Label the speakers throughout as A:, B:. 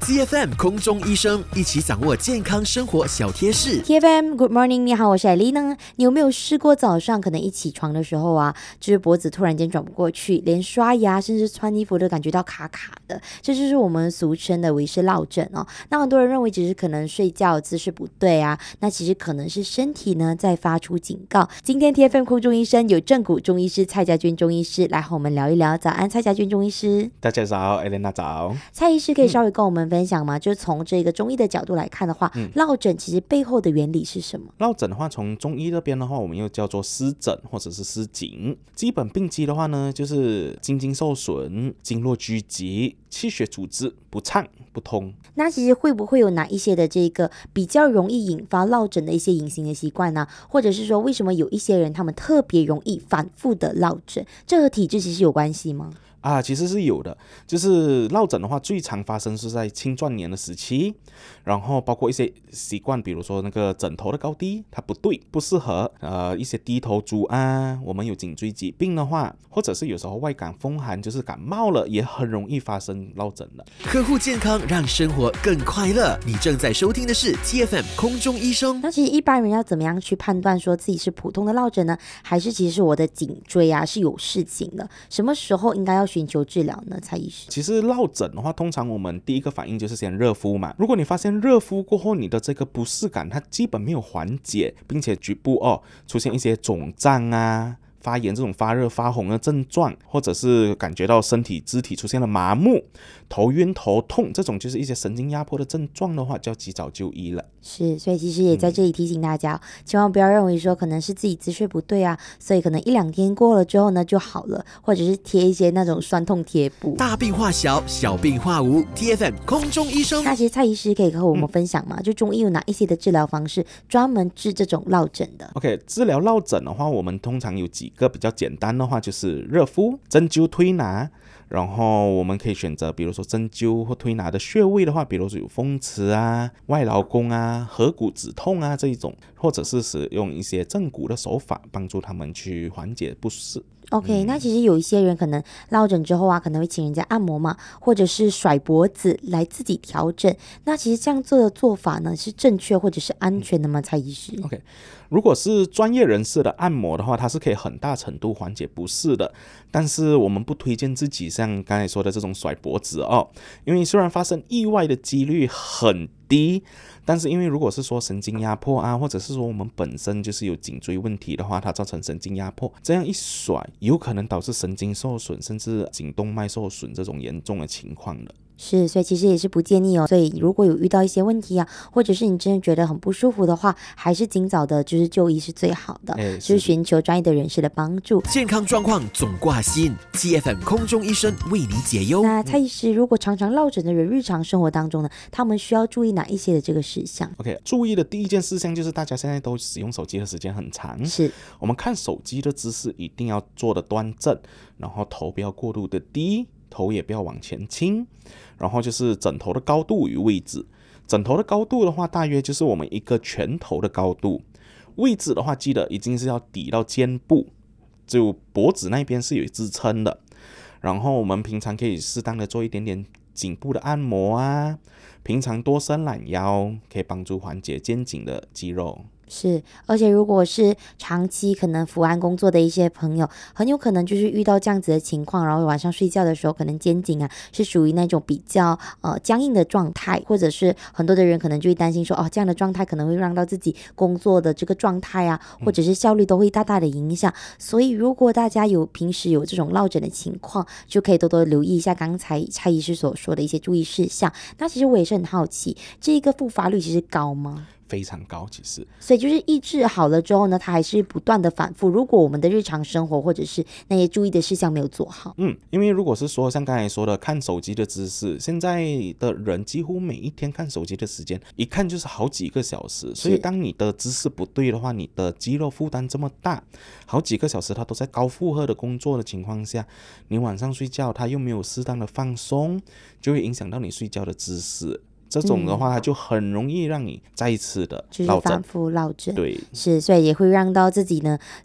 A: TFM 空中医生一起掌握健康生活小贴士。
B: TFM Good Morning， 你好，我是艾丽呢。你有没有试过早上可能一起床的时候啊，就是脖子突然间转不过去，连刷牙甚至穿衣服都感觉到卡卡的，这就是我们俗称的维氏落枕哦。那很多人认为只是可能睡觉姿势不对啊，那其实可能是身体呢在发出警告。今天 TFM 空中医生有正骨中医师蔡家军中医师来和我们聊一聊。早安，蔡家军中医师。
C: 大家早，艾莲娜早。
B: 蔡医师可以稍微跟我们分享吗？就是从这个中医的角度来看的话，落枕其实背后的原理是什么？
C: 落枕的话，从中医这边的话，我们又叫做湿疹或者是湿颈。基本病机的话呢，就是经受损、经络拘急、气血组织不畅不通。
B: 那其实会不会有哪一些的这个比较容易引发落枕的一些隐形的习惯呢？或者是说为什么有一些人他们特别容易反复的落枕，这和体质其实有关系吗？
C: 其实是有的，就是落枕的话，最常发生是在青壮年的时期，然后包括一些习惯，比如说那个枕头的高低它不对，不适合，一些低头族啊，我们有颈椎疾病的话，或者是有时候外感风寒，就是感冒了，也很容易发生落枕的。
A: 呵护健康，让生活更快乐。你正在收听的是 TFM 空中医生。
B: 那其实一般人要怎么样去判断说自己是普通的落枕呢，还是其实我的颈椎啊是有事情的？什么时候应该要寻求治疗呢？蔡医师。
C: 其实落枕的话，通常我们第一个反应就是先热敷嘛。如果你发现热敷过后，你的这个不适感它基本没有缓解，并且局部出现一些肿胀啊、发炎这种发热发红的症状，或者是感觉到身体肢体出现了麻木、头晕头痛，这种就是一些神经压迫的症状的话，就要及早就医了。
B: 是，所以其实也在这里提醒大家，千万不要认为说可能是自己姿势不对啊，所以可能一两天过了之后呢就好了，或者是贴一些那种酸痛贴布。
A: 大病化小，小病化无。 TFM 空中医生。
B: 那其实蔡医师可以和我们分享嘛，就中医有哪一些的治疗方式专门治这种落枕的？
C: OK， 治疗落枕的话，我们通常有几个比较简单的话，就是热敷、针灸推拿。然后我们可以选择比如说针灸或推拿的穴位的话，比如说有风池啊、外劳宫啊、合谷止痛啊这一种，或者是使用一些正骨的手法帮助他们去缓解不适。
B: OK，那其实有一些人可能落枕之后啊，可能会请人家按摩嘛，或者是甩脖子来自己调整。那其实这样做的做法呢，是正确或者是安全的吗？蔡医师。
C: OK， 如果是专业人士的按摩的话，它是可以很大程度缓解不适的，但是我们不推荐自己像刚才说的这种甩脖子因为虽然发生意外的几率很低，但是因为如果是说神经压迫啊，或者是说我们本身就是有颈椎问题的话，它造成神经压迫，这样一甩有可能导致神经受损，甚至颈动脉受损这种严重的情况的。
B: 是，所以其实也是不建议哦。所以如果有遇到一些问题啊，或者是你真的觉得很不舒服的话，还是尽早的就是就医是最好的，就是寻求专业的人士的帮助。
A: 健康状况总挂心 TFM 空中医生为你解忧。
B: 那蔡医师，如果常常落枕的人，日常生活当中呢，他们需要注意哪一些的这个事项？
C: OK， 注意的第一件事项就是大家现在都使用手机的时间很长，
B: 是
C: 我们看手机的姿势一定要做的端正，然后头不要过度的低，头也不要往前倾，然后就是枕头的高度与位置。枕头的高度的话，大约就是我们一个拳头的高度，位置的话记得一定是要抵到肩部，就脖子那边是有支撑的。然后我们平常可以适当的做一点点颈部的按摩啊，平常多伸懒腰，可以帮助缓解肩颈的肌肉。
B: 是，而且如果是长期可能伏案工作的一些朋友，很有可能就是遇到这样子的情况，然后晚上睡觉的时候，可能肩颈啊是属于那种比较僵硬的状态，或者是很多的人可能就会担心说，这样的状态可能会让到自己工作的这个状态啊，或者是效率都会大大的影响。所以如果大家平时有这种落枕的情况，就可以多多留意一下刚才蔡医师所说的一些注意事项。那其实我也是很好奇，这个复发率其实高吗？
C: 非常高，其实。
B: 所以就是医治好了之后呢，它还是不断的反复。如果我们的日常生活或者是那些注意的事项没有做好，
C: 因为如果是说像刚才说的看手机的姿势，现在的人几乎每一天看手机的时间一看就是好几个小时，所以当你的姿势不对的话，你的肌肉负担这么大，好几个小时它都在高负荷的工作的情况下，你晚上睡觉它又没有适当的放松，就会影响到你睡觉的姿势。这种的话，它就很容易让你再一次的
B: 就是反复落枕。
C: 对，
B: 是，所以也会让到自己呢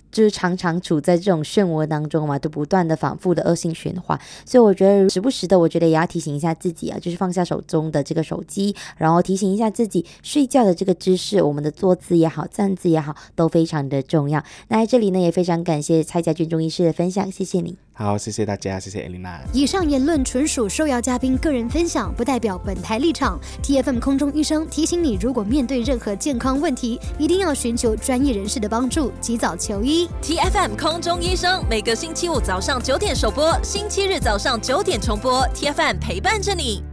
B: 就是常常处在这种漩涡当中嘛，都不断的反复的恶性循环。所以我觉得时不时的，我觉得也要提醒一下自己啊，就是放下手中的这个手机，然后提醒一下自己睡觉的这个姿势，我们的坐姿也好，站姿也好，都非常的重要。那在这里呢，也非常感谢蔡家俊中医师的分享，谢谢你。
C: 好，谢谢大家，谢谢 Elena。
D: 以上言论纯属受邀嘉宾个人分享，不代表本台立场。TFM 空中医生提醒你，如果面对任何健康问题，一定要寻求专业人士的帮助，及早求医。
E: TFM 空中医生每个星期五早上9点首播，星期日早上9点重播。TFM 陪伴着你。